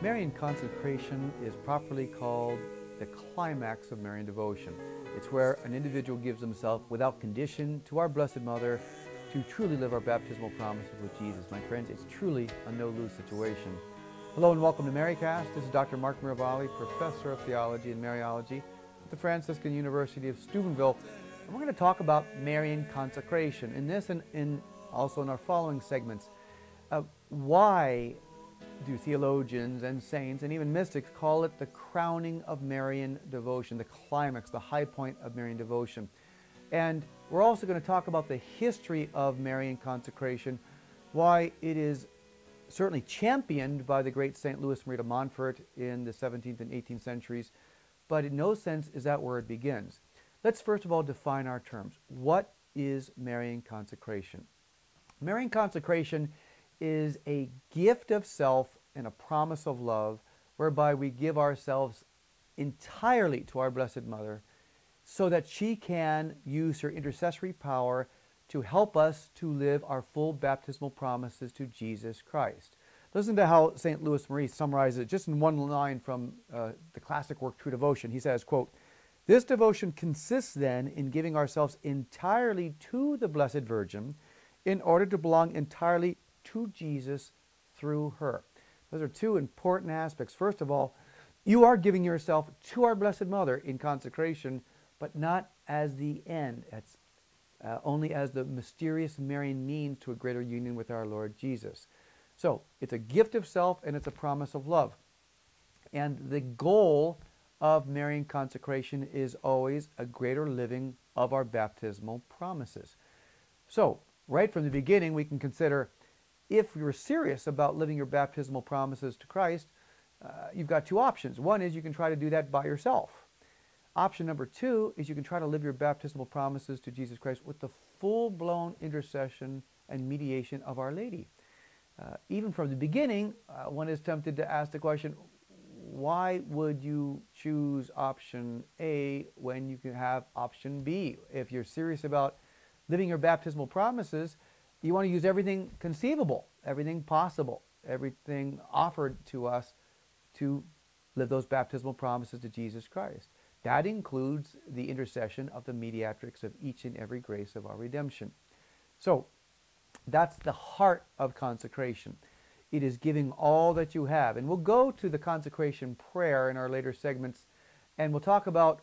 Marian consecration is properly called the climax of Marian devotion. It's where an individual gives himself without condition to our Blessed Mother to truly live our baptismal promises with Jesus. My friends, it's truly a no-lose situation. Hello and welcome to Marycast. This is Dr. Mark Miravalli, Professor of Theology and Mariology at the Franciscan University of Steubenville. And we're going to talk about Marian consecration. In this and also in our following segments, why do theologians and saints and even mystics call it the crowning of Marian devotion, the climax, the high point of Marian devotion? And we're also going to talk about the history of Marian consecration, why it is certainly championed by the great St. Louis Marie de Montfort in the 17th and 18th centuries, but in no sense is that where it begins. Let's first of all define our terms. What is Marian consecration? Marian consecration is a gift of self and a promise of love whereby we give ourselves entirely to our Blessed Mother so that she can use her intercessory power to help us to live our full baptismal promises to Jesus Christ. Listen to how St. Louis Marie summarizes it just in one line from the classic work True Devotion. He says, quote, "This devotion consists then in giving ourselves entirely to the Blessed Virgin in order to belong entirely to Jesus through her." Those are two important aspects. First of all, you are giving yourself to our Blessed Mother in consecration, but not as the end. It's only as the mysterious Marian means to a greater union with our Lord Jesus. So it's a gift of self and it's a promise of love. And the goal of Marian consecration is always a greater living of our baptismal promises. So right from the beginning, we can consider if you're serious about living your baptismal promises to Christ, you've got two options. One is you can try to do that by yourself. Option number two is you can try to live your baptismal promises to Jesus Christ with the full-blown intercession and mediation of Our Lady. Even from the beginning, one is tempted to ask the question, why would you choose option A when you can have option B? If you're serious about living your baptismal promises, you want to use everything conceivable, everything possible, everything offered to us to live those baptismal promises to Jesus Christ. That includes the intercession of the mediatrix of each and every grace of our redemption. So that's the heart of consecration. It is giving all that you have. And we'll go to the consecration prayer in our later segments, and we'll talk about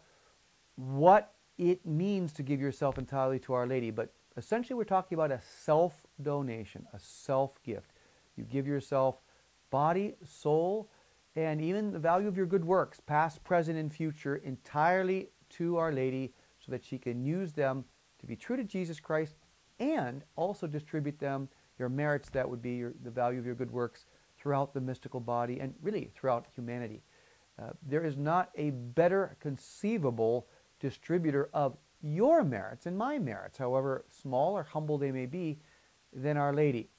what it means to give yourself entirely to Our Lady. But essentially, we're talking about a self-donation, a self-gift. You give yourself body, soul, and even the value of your good works, past, present, and future, entirely to Our Lady so that she can use them to be true to Jesus Christ and also distribute them, your merits, that would be the value of your good works, throughout the mystical body and really throughout humanity. There is not a better conceivable distributor of your merits and my merits, however small or humble they may be, than Our Lady.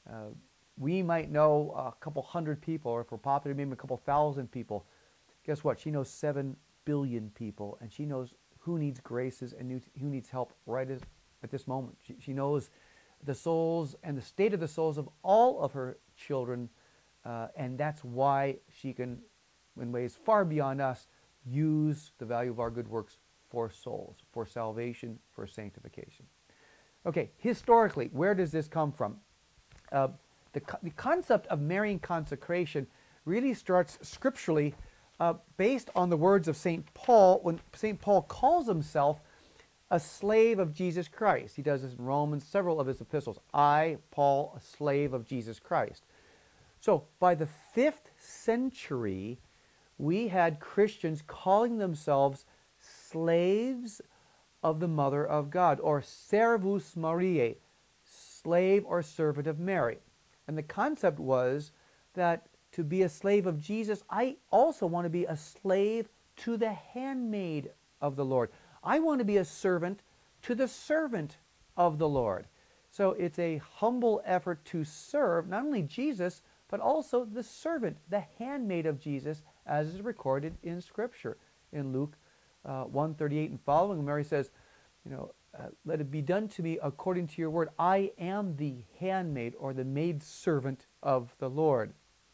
We might know a couple hundred people, or if we're popular, maybe a couple thousand people. Guess what? She knows 7 billion people, and she knows who needs graces and who needs help right at this moment. She knows the souls and the state of the souls of all of her children, and that's why she can, in ways far beyond us, use the value of our good works for souls, for salvation, for sanctification. Okay, historically, where does this come from? The concept of Marian consecration really starts scripturally based on the words of St. Paul, when St. Paul calls himself a slave of Jesus Christ. He does this in Romans, several of his epistles. I, Paul, a slave of Jesus Christ. So by the 5th century, we had Christians calling themselves slaves of the Mother of God, or servus Mariae, slave or servant of Mary. And the concept was that to be a slave of Jesus, I also want to be a slave to the handmaid of the Lord. I want to be a servant to the servant of the Lord. So it's a humble effort to serve not only Jesus, but also the servant, the handmaid of Jesus, as is recorded in Scripture. In Luke 1:38 and following, Mary says, let it be done to me according to your word. I am the handmaid or the maid servant of the Lord.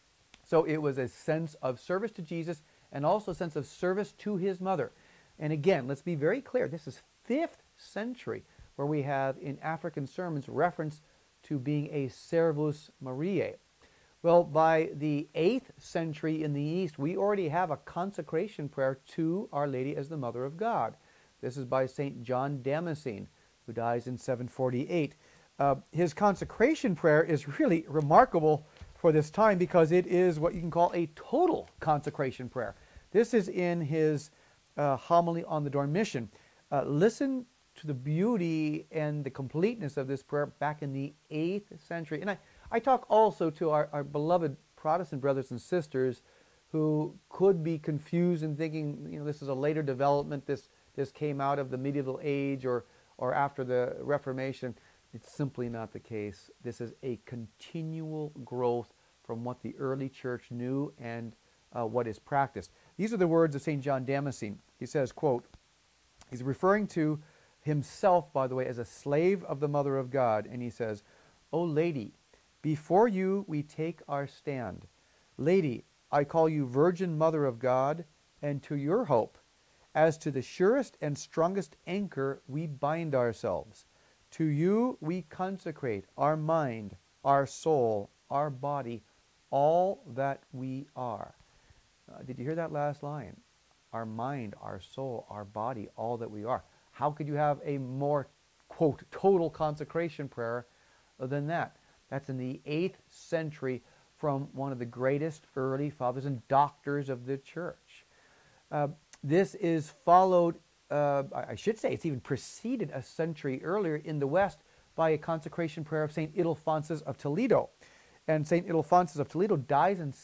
So it was a sense of service to Jesus and also a sense of service to his mother. And again, let's be very clear. This is 5th century where we have in African sermons reference to being a Servus Mariae. Well, by the 8th century in the East, we already have a consecration prayer to Our Lady as the Mother of God. This is by St. John Damascene, who dies in 748. His consecration prayer is really remarkable for this time because it is what you can call a total consecration prayer. This is in his homily on the Dormition. Listen to the beauty and the completeness of this prayer back in the 8th century. And I talk also to our beloved Protestant brothers and sisters who could be confused and thinking, you know, this is a later development, this came out of the medieval age or after the Reformation. It's simply not the case. This is a continual growth from what the early church knew and what is practiced. These are the words of St. John Damascene. He says, quote, he's referring to himself, by the way, as a slave of the Mother of God, and he says, "O Lady, before you we take our stand. Lady, I call you Virgin Mother of God, and to your hope, as to the surest and strongest anchor, we bind ourselves. To you we consecrate our mind, our soul, our body, all that we are." Did you hear that last line? Our mind, our soul, our body, all that we are. How could you have a more, quote, total consecration prayer than that? That's in the 8th century from one of the greatest early fathers and doctors of the church. This is followed, I should say it's even preceded a century earlier in the West by a consecration prayer of St. Ildefonsus of Toledo. And St. Ildefonsus of Toledo dies in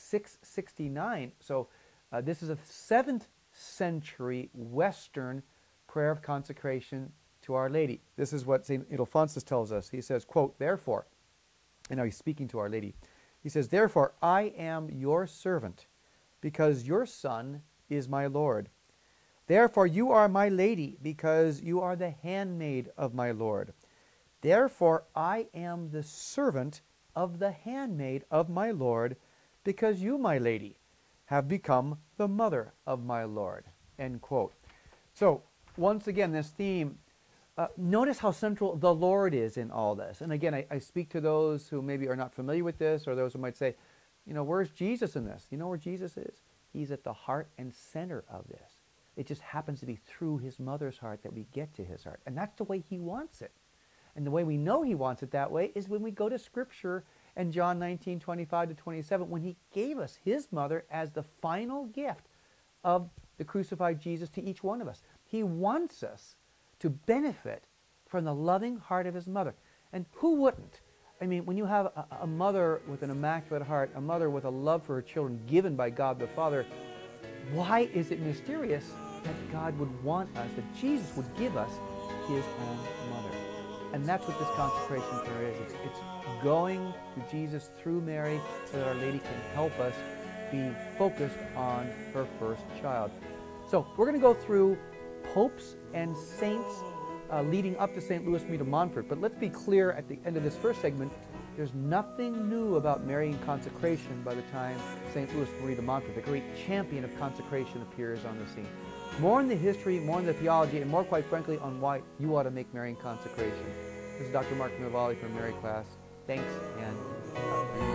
669. So this is a 7th century Western prayer of consecration to Our Lady. This is what St. Ildefonsus tells us. He says, quote, "Therefore," and now he's speaking to Our Lady, he says, "Therefore I am your servant, because your Son is my Lord. Therefore you are my Lady, because you are the handmaid of my Lord. Therefore I am the servant of the handmaid of my Lord, because you, my Lady, have become the mother of my Lord." End quote. So, once again, this theme, notice how central the Lord is in all this. And again, I speak to those who maybe are not familiar with this, or those who might say, you know, where's Jesus in this? You know where Jesus is? He's at the heart and center of this. It just happens to be through his mother's heart that we get to his heart. And that's the way he wants it. And the way we know he wants it that way is when we go to Scripture and John 19:25-27, when he gave us his mother as the final gift of the crucified Jesus to each one of us. He wants us to benefit from the loving heart of his mother. And who wouldn't? I mean, when you have a mother with an immaculate heart, a mother with a love for her children given by God the Father, why is it mysterious that God would want us, that Jesus would give us his own mother? And that's what this consecration prayer is. It's going to Jesus through Mary so that Our Lady can help us be focused on her first child. So we're going to go through popes and saints leading up to St. Louis Marie de Montfort. But let's be clear at the end of this first segment, there's nothing new about Marian consecration by the time St. Louis Marie de Montfort, the great champion of consecration, appears on the scene. More in the history, more in the theology, and more, quite frankly, on why you ought to make Marian consecration. This is Dr. Mark Novali from Mary Class. Thanks, and